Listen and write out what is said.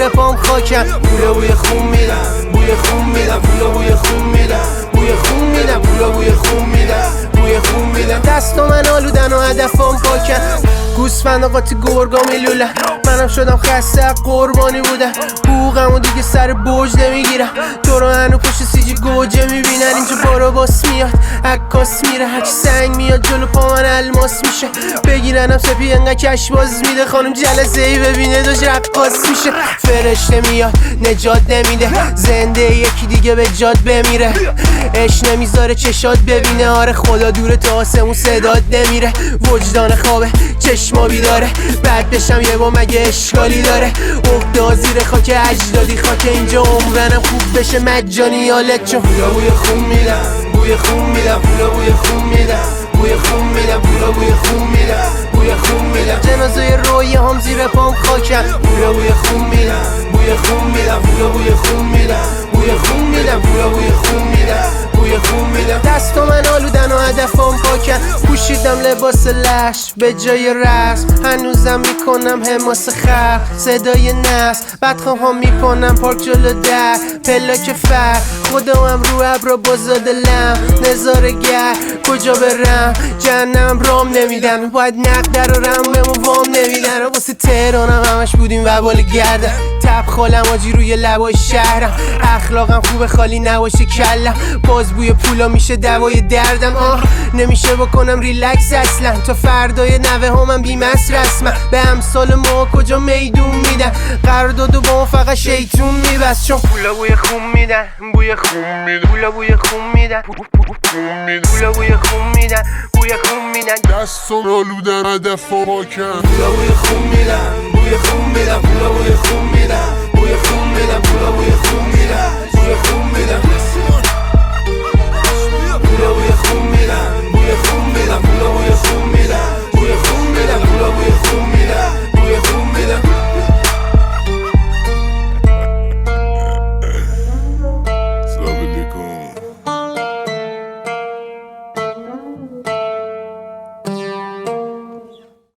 زیر پام خاکم. پولا بوی خون میدم، بوی خون میدم، پولا بوی خون میدم، بوی خون میدم، پولا بوی خون میدم، بوی خون میدم. دستا من آلودن و هدفم پاکن، گوسفند قاطی گرگا میلولن. منم شدم خسته قربانی بودم، حقوقمو دیگه سر برج نمیگیرم. تو رو هنو پشت سیجی گوجه میبینن، اینجا بارا باس میاد عکاس میره، هرچی سنگ میاد جلو پا من الماس میشه. بگیرنم سپی انقدر کش باز میده، خانم جلسه ای ببینه داشت رقاص میشه. فرشته میاد نجات نمیده، زنده یکی دیگه به جاد بمیره. اش نمیذاره چشات ببینه، آره خدا دوره تا آسمون صدات نمیره. وجدان خوابه چشما بیداره، بعد بشم یه با مگه اشکالی داره. افتاد زیر خاک اجدادی، خاک اینجا عمرنم خوب بشه مجانی یالت چون پولا بوی خون میدم، بوی خون میدم، پولا بوی خون میدم، بوی خون میدم، پولا بوی خون میدم، بوی خون میدم. جنازه روی هم زیر پام خاکم، پولا بوی خون میدم، بوی خون میدم، پولا بوی خون میدم، بوی خون میدم، پولا بوی خون میدم، بوی خون میدم. دستا من آلودن و هدفم پاکن، پوشیدم لباس لش به جای رسم، هنوزم میکنم حماس خلق صدای نس. بدخواهم میکنم پارک جلو در پلاک فر، خودم رو ابرا بازاد لم نظاره گر. کجا برم جهنم رام نمیدن، باید نقد درارم بهمون وام نمیدن. واسه تهرانم همش بودیم وبال گردم، تب خالم آجی روی لبای شهرم. اخلاقم خوبه خالی نباشه کلم، باز بوی پولا میشه دوای دردم. نمیشه بکنم ریلکس اصلا، تا فردای نوه همم بیمس رسمم. به امثال ما کجا میدون میدن، قرارداد و با ما فقط شیطون میبست. چون پولا بوی خون میدن، بوی خون میدن، پولا بوی خون میدن، پولا بوی خون میدن، بوی خون میدن. دستم آلودن هدف پاکن، پولا بوی خون میدن، بوی خون